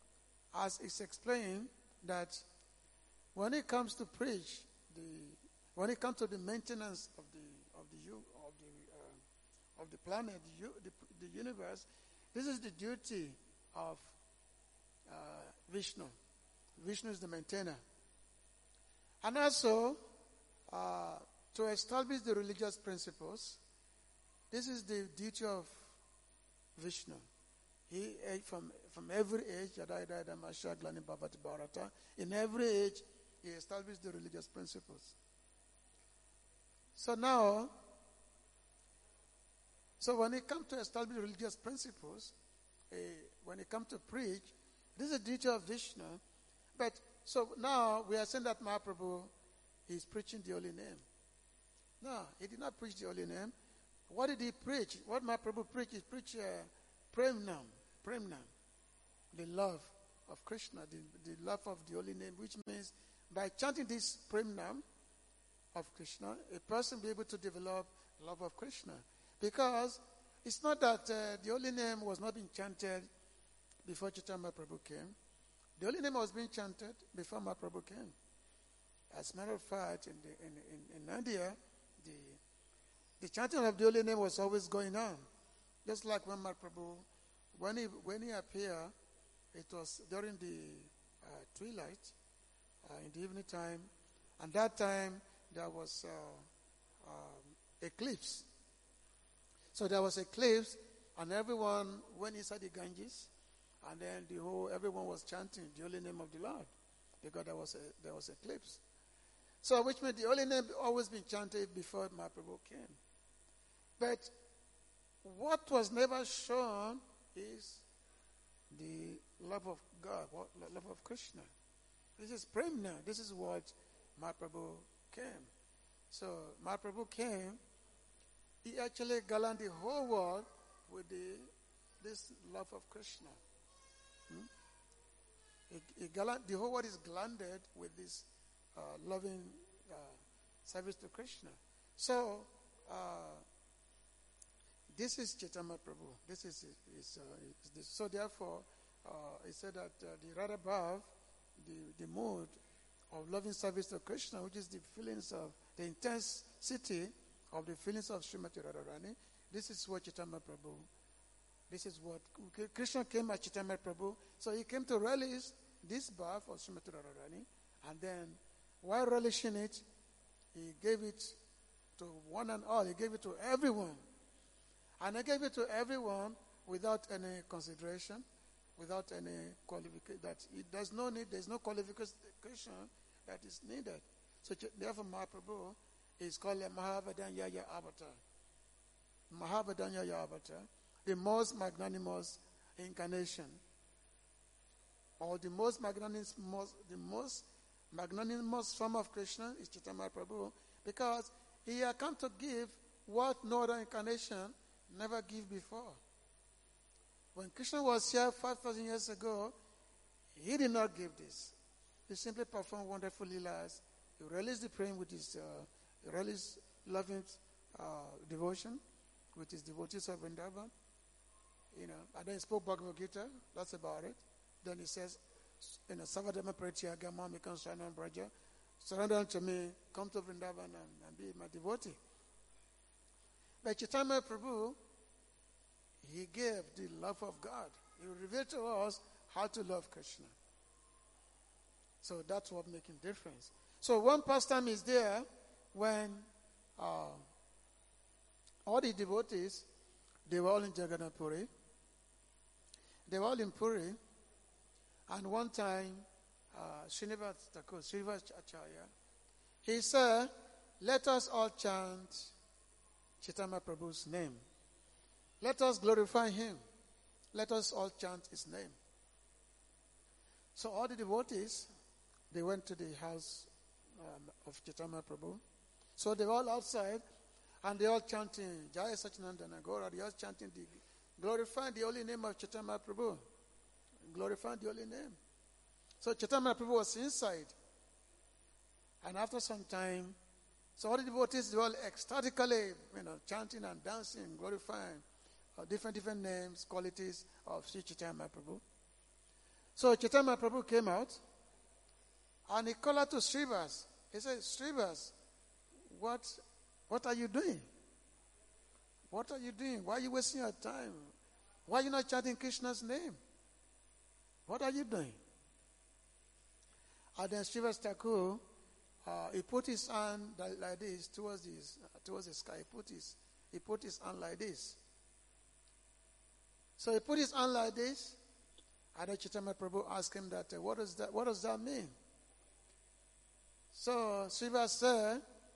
as it's explained, that when he comes to preach the when it comes to the maintenance of the of the of the uh, of the planet, the, the, the universe, this is the duty of uh, Vishnu. Vishnu is the maintainer, and also uh, to establish the religious principles. This is the duty of Vishnu. He from from every age, in every age, he established the religious principles. So now, so when it comes to establish religious principles, uh, when it comes to preach, this is the duty of Vishnu. But so now we are saying that Mahaprabhu is preaching the holy name. No, he did not preach the holy name. What did he preach? What Mahaprabhu preached? He preached uh, Premnam, Premnam, the love of Krishna, the, the love of the holy name, which means by chanting this Premnam of Krishna, a person will be able to develop love of Krishna. Because it's not that uh, the holy name was not being chanted before Chaitanya Mahaprabhu came. The holy name was being chanted before Mahaprabhu came. As a matter of fact, in, the, in, in, in India, the, the chanting of the holy name was always going on. Just like when Mahaprabhu, when he, when he appeared, it was during the uh, twilight, uh, in the evening time, and that time there was uh, um, eclipse. So there was eclipse, and everyone went inside the Ganges, and then the whole everyone was chanting the holy name of the Lord, because there was a there was eclipse. So which means the holy name always been chanted before Mahaprabhu came. But what was never shown is the love of God, what, love of Krishna. This is Premna. This is what Mahaprabhu came. So Mahaprabhu came. He actually gallant the whole world with the, this love of Krishna. Hmm? He, he gallant, the whole world is glad with this uh, loving uh, service to Krishna. So uh, this is Chaitanya Prabhu. This is, is, uh, is this. So therefore, uh, he said that uh, the Radha Bhav, the, the mood of loving service to Krishna, which is the feelings of the intensity of the feelings of Srimati Radharani, this is what Chaitanya Prabhu, this is what, Krishna came at Chaitanya Prabhu, so he came to relish this bhav of Srimati Radharani, and then while relishing it, he gave it to one and all, he gave it to everyone. And I gave it to everyone without any consideration, without any qualification. That it does no need. There's no qualification that is needed. So therefore, Mahaprabhu is called a Mahavadanyaya Avatar. Mahavadanyaya Avatar, the most magnanimous incarnation, or the most magnanimous, most, the most magnanimous form of Krishna is Chaitanya Mahaprabhu, because he had come to give what no other incarnation never give before. When Krishna was here five thousand years ago, he did not give this. He simply performed wonderful leelas. He released the praying with his, uh, he released loving uh, devotion with his devotees of Vrindavan. You know, and then he spoke Bhagavad Gita. That's about it. Then he says, you know, Savadama Pratya Gama Mikam Sranam Braja. Surrender unto me, come to Vrindavan and, and be my devotee. But Chaitanya Prabhu, he gave the love of God. He revealed to us how to love Krishna. So that's what makes a difference. So one pastime is there when uh, all the devotees, they were all in Jagannath Puri. They were all in Puri. And one time, uh, Srinivas Thakur, Srinivas Acharya, he said, let us all chant Chaitanya Prabhu's name. Let us glorify him. Let us all chant his name. So all the devotees, they went to the house um, of Chaitanya Prabhu. So they were all outside, and they all chanting Jaya Sachinandana Gaura. They all chanting the, glorifying the holy name of Chaitanya Prabhu. Glorifying the holy name. So Chaitanya Prabhu was inside. And after some time, so all the devotees, they were all ecstatically, you know, chanting and dancing, glorifying uh, different, different names, qualities of Sri Chaitanya Prabhu. So Chaitanya Prabhu came out, and he called out to Srivas. He said, Srivas, what, what are you doing? What are you doing? Why are you wasting your time? Why are you not chanting Krishna's name? What are you doing? And then Srivas Thakur, uh, he put his hand like this towards his, uh, towards the sky. He put his, he put his hand like this. So he put his hand like this. And then Chaitanya Prabhu asked him that, uh, what does that, what does that mean? So Srivas said,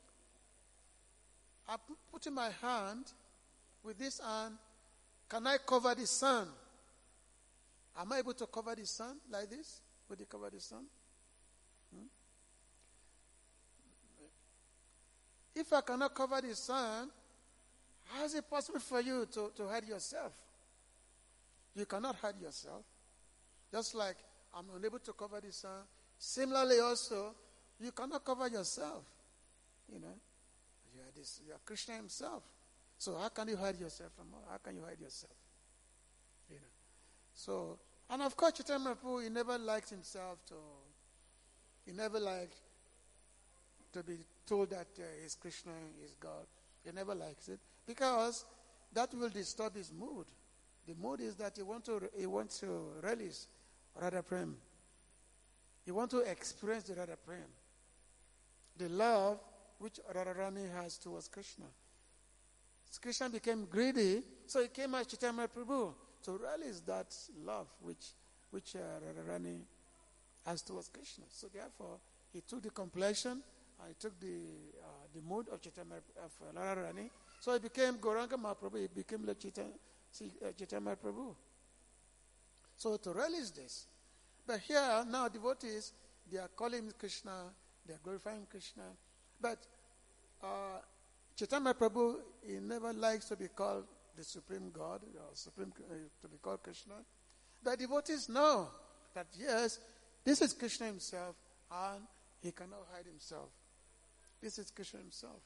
I'm putting my hand with this hand. Can I cover the sun? Am I able to cover the sun like this? Would you cover the sun? Hmm? If I cannot cover the sun, how is it possible for you to, to hide yourself? You cannot hide yourself. Just like I'm unable to cover the sun. Similarly also, you cannot cover yourself. You know, you are, this, you are Krishna himself. So how can you hide yourself from all? How can you hide yourself? You know. So, and of course, Chaitanya Mahaprabhu, he never liked himself to, he never liked to be told that uh, he's Krishna, he's God. He never likes it because that will disturb his mood. The mood is that he want to he wants to relish Radha Prem. He wants to experience the Radha Prem, the love which Radharani has towards Krishna. So Krishna became greedy, so he came as Chaitanya Prabhu to relish that love which which uh, Radharani has towards Krishna. So therefore, he took the complexion and he took the uh, the mood of Chaitanya of uh, Radharani. So he became Gauranga Mahaprabhu. He became like Chaitanya, uh, Chaitanya Prabhu. So to relish this, but here now devotees, they are calling Krishna, they are glorifying Krishna, but uh, Chaitanya Prabhu, he never likes to be called the Supreme God, or Supreme uh, to be called Krishna. The devotees know that yes, this is Krishna himself, and he cannot hide himself. This is Krishna himself.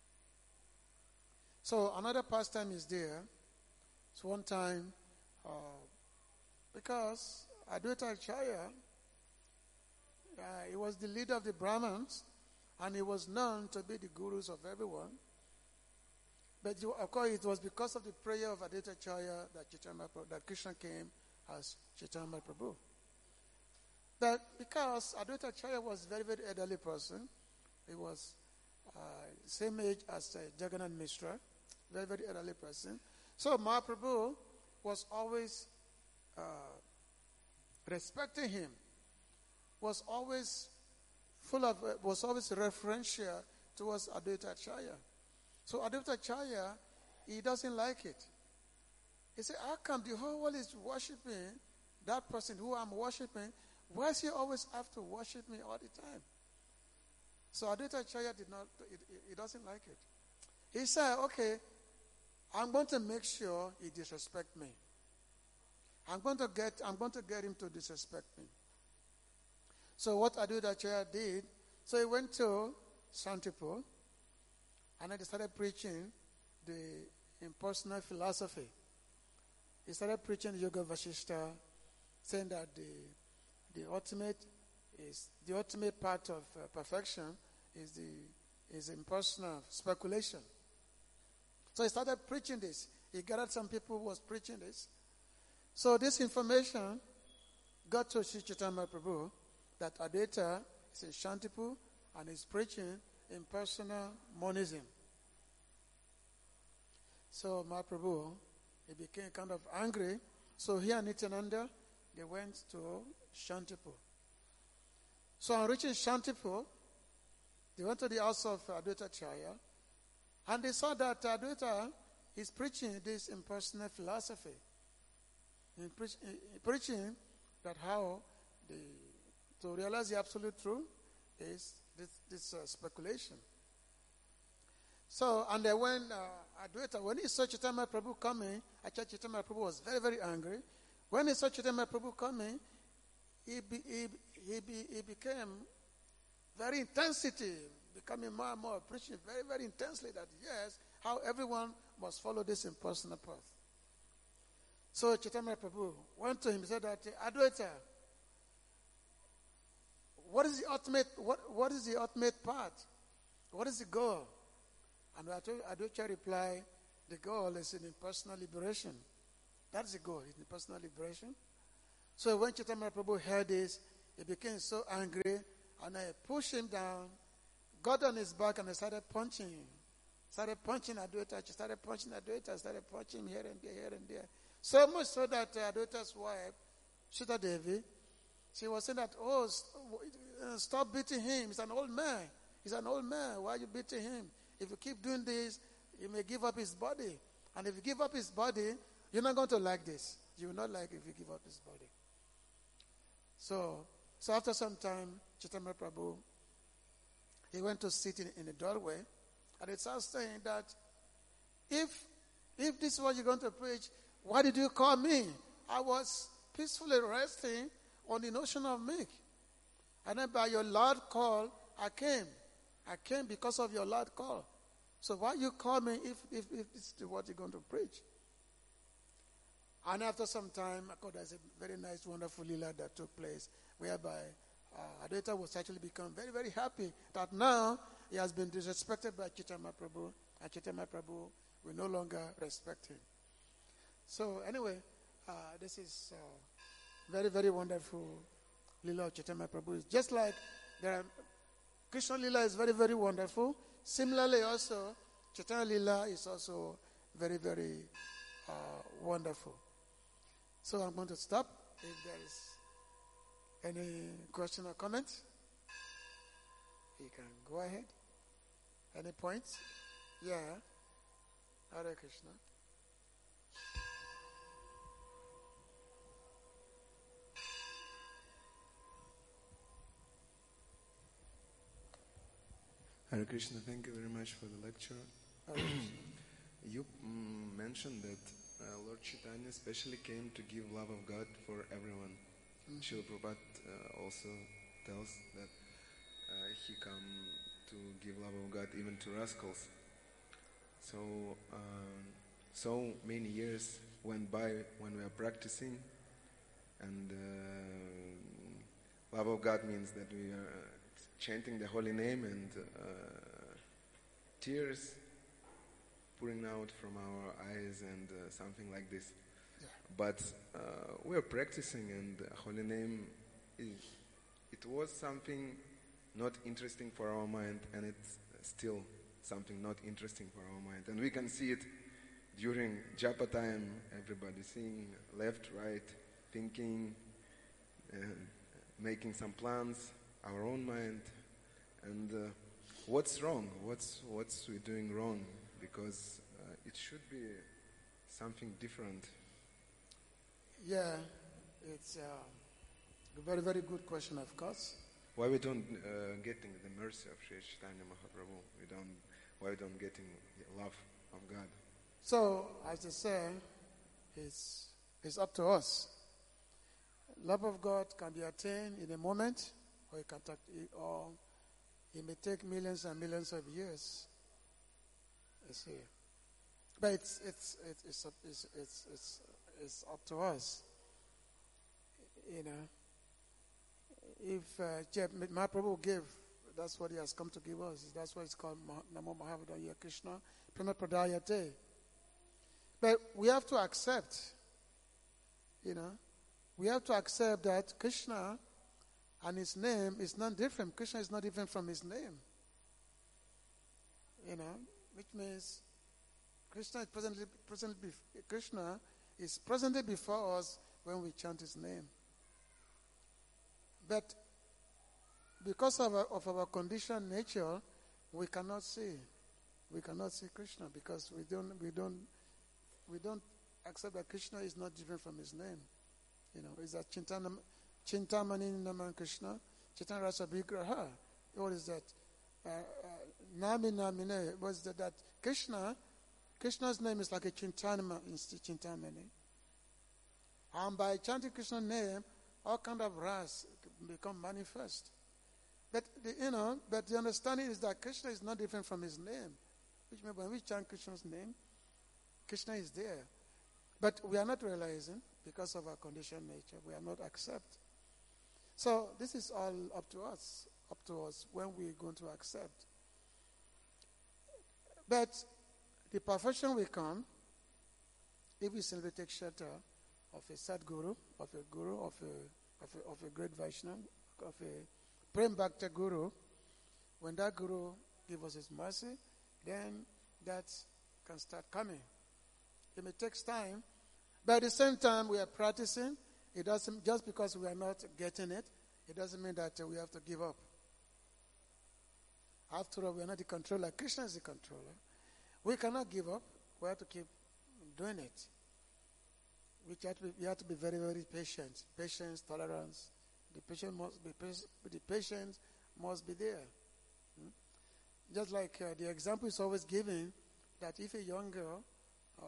So another pastime is there. So one time, uh, because Advaita Acharya, uh, he was the leader of the Brahmins, and he was known to be the gurus of everyone. But of course, it was because of the prayer of Advaita Acharya that, Chaitanya, that Krishna came as Chaitanya Prabhu. But because Advaita Acharya was a very, very elderly person, he was uh, same age as uh, Jagannath Mishra, very, very elderly person. So Mahaprabhu was always uh, respecting him, was always full of, uh, was always referential towards Advaita Acharya. So Advaita Acharya, he doesn't like it. He said, how come the whole world is worshiping that person who I'm worshiping? Why does he always have to worship me all the time? So Advaita Acharya did not, he, he doesn't like it. He said, okay, I'm going to make sure he disrespects me. I'm going to get, I'm going to get him to disrespect me. So what Advaita Acharya did, so he went to Shantipur, and then he started preaching the impersonal philosophy. He started preaching Yoga Vasishta, saying that the the ultimate is the ultimate part of uh, perfection is the is impersonal speculation. So he started preaching this. He gathered some people who was preaching this. So this information got to Sri Chaitanya Prabhu that Advaita is in Shantipur and is preaching impersonal monism. So Mahaprabhu, he became kind of angry. So he and Nityananda, they went to Shantipur. So on reaching Shantipur, they went to the house of Advaita Acharya, and they saw that Advaita is preaching this impersonal philosophy. In, pre- in preaching that how the, to realize the absolute truth is this, this uh, speculation. So, and then when uh, Advaita, when he saw Chaitanya Prabhu coming, actually Chaitanya Prabhu was very, very angry. When he saw Chaitanya Prabhu coming, he, be, he, he, be, he became very intensity, becoming more and more preaching very, very intensely that yes, how everyone must follow this impersonal path. So Chaitanya Prabhu went to him and said that, Advaita, what is the ultimate, what, what is the ultimate path? What is the goal? And Adwaita replied, the goal is in personal liberation. That's the goal, in personal liberation. So when Chaitanya Prabhu heard this, he became so angry, and I pushed him down, got on his back, and I started punching him. Started punching Adwaita, started punching Adwaita, started punching him here and there, here and there. So much so that uh, Adwaita's wife, Shuta Devi, she was saying that, oh, stop beating him. He's an old man. He's an old man. Why are you beating him? If you keep doing this, he may give up his body. And if you give up his body, you're not going to like this. You will not like if you give up his body. So, so after some time, Chaitanya Prabhu, he went to sit in, in the doorway, and it started saying that, if if this is what you're going to preach, why did you call me? I was peacefully resting on the notion of milk. And then by your loud call, I came. I came because of your loud call. So why you call me if, if, if this is what you're going to preach? And after some time, of course, there's a very nice, wonderful lila that took place, whereby uh, Adwaita was actually become very, very happy that now he has been disrespected by Chaitanya Prabhu, and Chaitanya Prabhu will no longer respect him. So anyway, uh, this is uh, very, very wonderful lila of Chaitanya Prabhu. It's just like there are, Krishna lila is very, very wonderful. Similarly also, Chaitanya lila is also very, very uh, wonderful. So I'm going to stop. If there is any question or comment, you can go ahead. Any points? Yeah. Hare Krishna. Hare Krishna, thank you very much for the lecture. You mm, mentioned that uh, Lord Chaitanya especially came to give love of God for everyone. Mm-hmm. Srila Prabhupada uh, also tells that uh, he come to give love of God even to rascals. So, um, so many years went by when we are practicing, and uh, love of God means that we are chanting the holy name, and uh, tears pouring out from our eyes, and uh, something like this. Yeah. But uh, we are practicing, and the holy name is, it was something not interesting for our mind, and it's still something not interesting for our mind. And we can see it during japa time, everybody sing left, right, thinking, uh, making some plans, our own mind. And uh, what's wrong? What's what's we doing wrong? Because uh, it should be something different. Yeah, it's uh, a very, very good question, of course. Why we don't uh, getting the mercy of Sri Chaitanya Mahaprabhu? We don't. Why we don't getting the love of God? So, as I say, it's it's up to us. Love of God can be attained in a moment, or it can take, or it may take millions and millions of years. You see, but it's it's it's it's it's it's, it's, it's up to us. You know, if uh, Jeff Mahaprabhu gave, that's what he has come to give us. That's why it's called Namo Mahavadaya Krishna Prema Pradayate. But we have to accept, you know, we have to accept that Krishna and his name is not different. Krishna is not different from his name. You know, which means Krishna is presently, presently Krishna is presently before us when we chant his name. But because of our, of our conditioned nature, we cannot see. We cannot see Krishna because we don't we don't we don't accept that Krishna is not different from his name. You know, is that Chintanam Chintamani Naman Krishna, Chaitanya Rasa Vigraha. What is that? Uh, uh, Nami Namine. What is that? That Krishna, Krishna's name is like a Chintanama, Chintamani. And by chanting Krishna's name, all kind of ras become manifest. But the, you know, but the understanding is that Krishna is not different from his name. Which means when we chant Krishna's name, Krishna is there. But we are not realizing, because of our conditioned nature, we are not accept. So this is all up to us, up to us when we're going to accept. But the perfection will come if we simply take shelter of a Sadguru, of a Guru, of a, of a, of a great Vaishnava, of a Prem Bhakta Guru. When that Guru gives us his mercy, then that can start coming. It may take time, but at the same time we are practicing. It doesn't, just because we are not getting it, it doesn't mean that uh, we have to give up. After all, we are not the controller. Krishna is the controller. We cannot give up. We have to keep doing it. We have to be, we have to be very, very patient. Patience, tolerance. The patient must be the patience must be there. Hmm? Just like uh, the example is always given that if a young girl uh,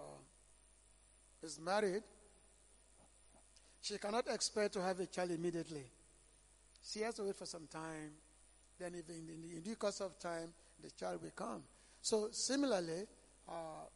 is married, she cannot expect to have a child immediately. She has to wait for some time. Then if in, in, in due course of time, the child will come. So similarly, uh,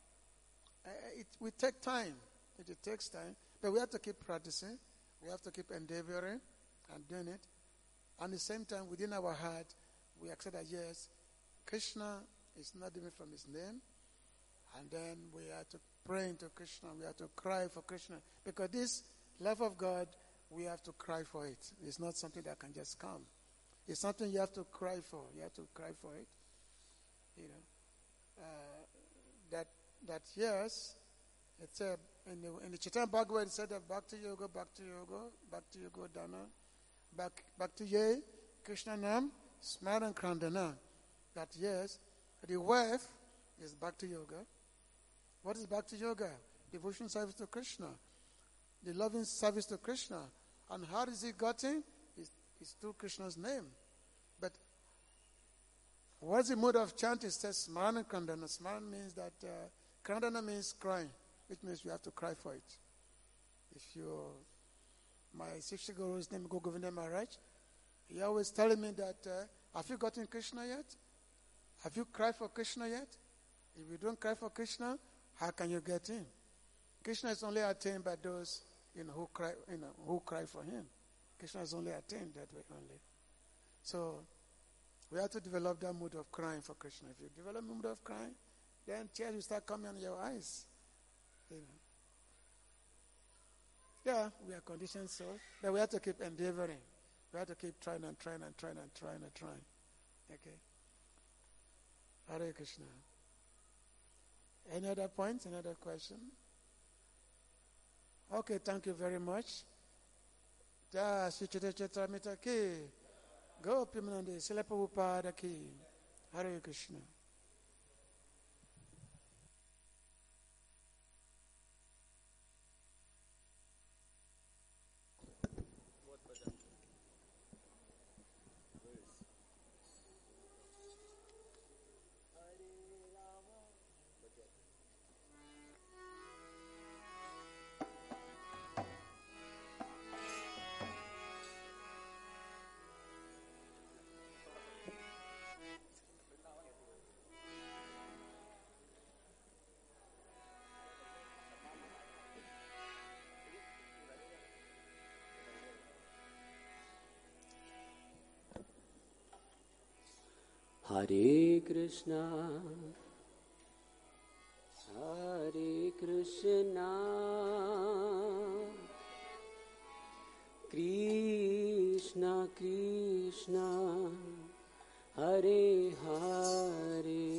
it will take time. It, it takes time. But we have to keep practicing. We have to keep endeavoring and doing it. At the same time, within our heart, we accept that yes, Krishna is not different from his name. And then we have to pray into Krishna. We have to cry for Krishna. Because this love of God, we have to cry for it. It's not something that can just come. It's something you have to cry for. You have to cry for it. You know, uh, that that yes, it's a, in the in the Chaitanya Bhagavad it said that Bhakti Yoga, Bhakti Yoga, Bhakti Yoga Dana, Bhakti Ye, Krishna Nam, Smaran Krandana. That yes, the wife is Bhakti Yoga. What is Bhakti Yoga? Devotion service to Krishna. The loving service to Krishna. And how is it gotten? It's, it's through Krishna's name. But what's the mode of chant? It says Smarana Krandana. Smarana means that, uh, Krandana means crying, which means you have to cry for it. If you, my Siksha Guru's name, Guru Govinda Maharaj, he always telling me that, uh, have you gotten Krishna yet? Have you cried for Krishna yet? If you don't cry for Krishna, how can you get him? Krishna is only attained by those you know, who cry, you know, who cry for him. Krishna is only attained that way only. So we have to develop that mood of crying for Krishna. If you develop a mood of crying, then tears will start coming on your eyes. You know. Yeah, we are conditioned so, but we have to keep endeavoring. We have to keep trying and trying and trying and trying and trying. Okay. Hare Krishna. Any other points? Any other question? Okay, thank you very much. Ja Sichita Chetramita ki. Go Pimanandi Srila Prabhupada ki. Hare Krishna. Hare Krishna, Hare Krishna, Krishna Krishna, Hare Hare,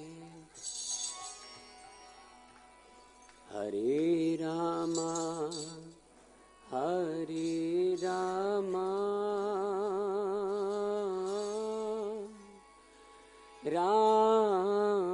Hare Rama, Hare Rama, Rama